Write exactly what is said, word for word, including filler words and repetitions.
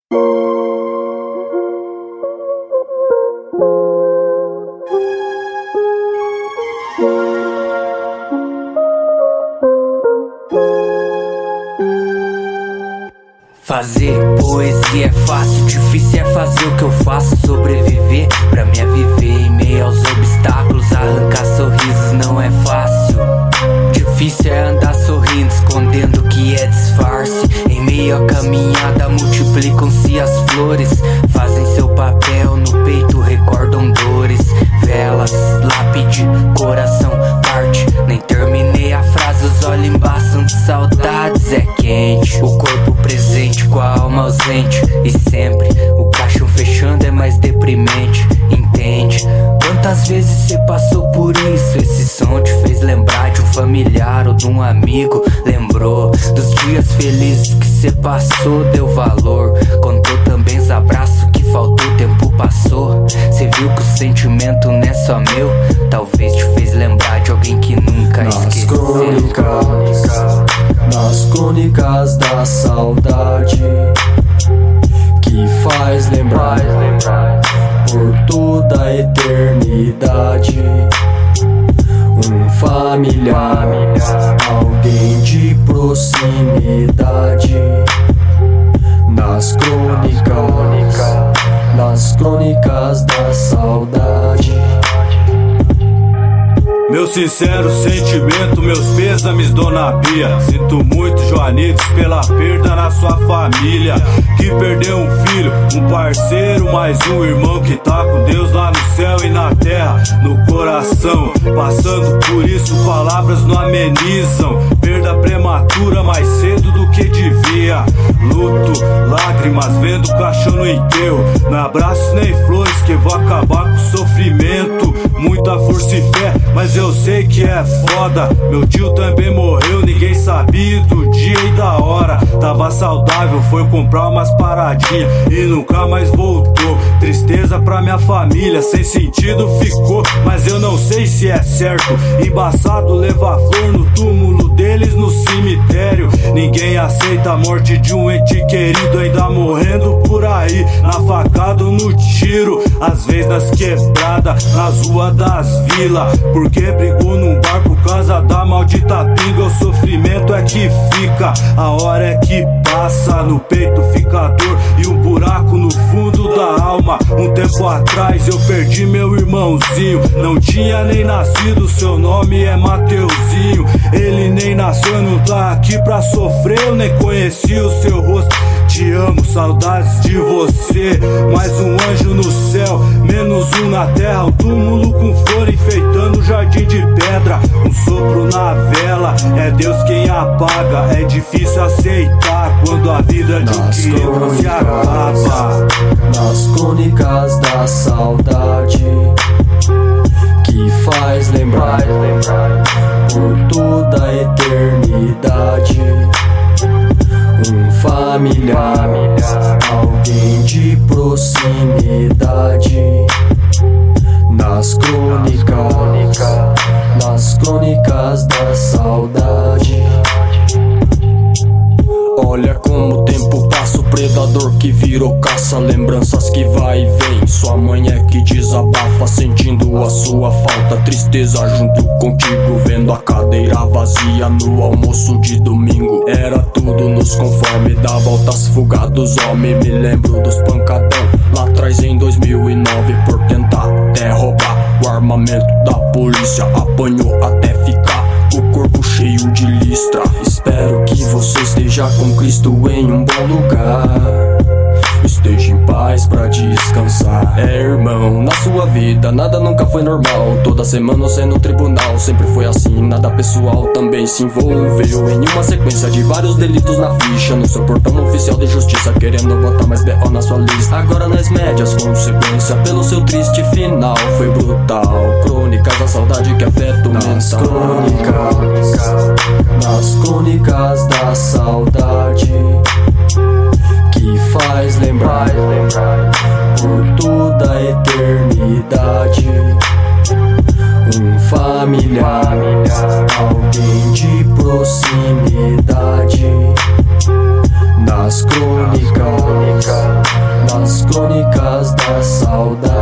Fazer poesia é fácil, difícil é fazer o que eu faço. Sobreviver, pra mim é viver em meio aos obstáculos. Arrancar sorrisos não é fácil. Difícil é andar sorrindo, escondendo o que é disfarce. Em meio à caminhada multiplicam-se as flores. Fazem seu papel, no peito recordam dores. Velas, lápide, coração parte. Nem terminei a frase, os olhos embaçam de saudades. É quente, o corpo presente com a alma ausente. E sempre o caixão fechando é mais deprimente. Entende? Quantas vezes cê passou por isso? Esse som te fez lembrar de um familiar ou de um amigo. Lembrou dos dias felizes que cê passou, deu valor. Contou também os abraços que faltou, o tempo passou. Cê viu que o sentimento não é só meu. Talvez te fez lembrar de alguém que nunca nas esqueceu. Crônicas, nas crônicas da saudade, que faz lembrar por toda a eternidade. Um familiar, alguém de proximidade. Nas crônicas, nas crônicas da saudade. Meu sincero sentimento, meus pêsames, dona Bia. Sinto muito, Joanides, pela perda na sua família. Que perdeu um filho, um parceiro, mais um irmão que tá com Deus lá no céu e na terra, no coração. Passando por isso, palavras não amenizam. Perda prematura mais cedo do que devia. Luto, lágrimas, vendo o caixão no enterro. Não abraços nem flores que vou acabar com o sofrimento. Muita força e fé, mas eu sei que é foda. Meu tio também morreu, ninguém sabia do dia e da hora. Tava saudável, foi comprar umas paradinhas e nunca mais voltou. Tristeza pra minha família, sem sentido ficou, mas eu não sei se é certo. Embaçado levar flor no túmulo deles no cemitério. Ninguém aceita a morte de um ente querido, ainda morrendo por aí, na facada ou no tiro. Às vezes nas quebradas, nas ruas das vilas, porque brigou num bar por causa da maldita pinga. O sofrimento é que fica, a hora é que passa. No peito fica dor e um buraco no fundo da alma. Um tempo atrás eu perdi meu irmãozinho, não tinha nem nascido, seu nome é Mateuzinho. Ele nem nasceu, não tá aqui pra sofrer, eu nem conheci o seu rosto. Te amo, saudades de você. Mais um anjo no céu, menos um na terra. Um túmulo com flor enfeitando o jardim de pedra. Um sopro na vela, é Deus quem apaga. É difícil aceitar quando a vida de um querido se acaba. Nas crônicas da saudade, que faz lembrar por toda a eternidade. Um familiar, alguém de proximidade. Nas crônicas, nas crônicas da saudade. Olha como o tempo passa, o predador que virou caça. Lembranças que vai e vem, sua mãe é que desabafa, sentindo a sua falta. Tristeza junto contigo, vendo a cadeira vazia no almoço de domingo. Era tudo nos conforme, dá voltas fugados, homem. Me lembro dos pancadão lá atrás em dois mil e nove, por tentar até roubar o armamento da polícia. Apanhou até ficar o corpo cheio de listra. Espero que você esteja com Cristo em um bom lugar. Esteja em paz pra descansar. É, irmão, na sua vida nada nunca foi normal. Toda semana você no tribunal, sempre foi assim, nada pessoal também se envolveu em uma sequência de vários delitos na ficha. No seu portão oficial de justiça, querendo botar mais B O na sua lista. Agora nas médias, consequência pelo seu triste final. Foi brutal, crônicas da saudade que afeta o mental. Nas crônicas, nas crônicas da saudade, que faz lembrar por toda a eternidade. Um familiar, alguém de proximidade. Nas crônicas, as crônicas da saudade.